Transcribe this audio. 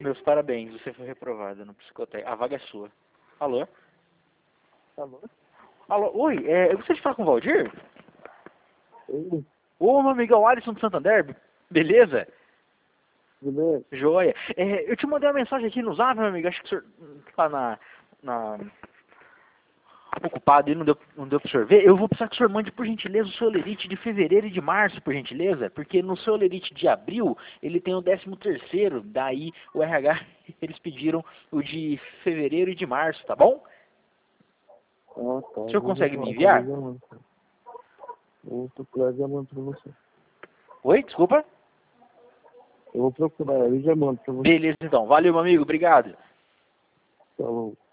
Meus parabéns, você foi reprovado no psicotécnico. A vaga é sua. Alô? Alô? Alô, oi, eu gostaria de falar com o Valdir? Oi, Ô, meu amigão Alisson do Santander, beleza? beleza? Joia. Eu te mandei uma mensagem aqui no Zap, meu amigo, acho que o senhor tá ocupado e não deu pro senhor ver. Eu vou precisar que o senhor mande, por gentileza, o seu olerite de fevereiro e de março, por gentileza, porque no seu olerite de abril, ele tem o 13º, daí o RH, eles pediram o de fevereiro e de março, tá bom? Ah, tá. O senhor Vou consegue me ver, enviar? já mando. Eu tô procurar já mando pra você. Oi, desculpa? Eu vou procurar e já mando pra você. Beleza, então. Valeu, meu amigo. Obrigado. Falou.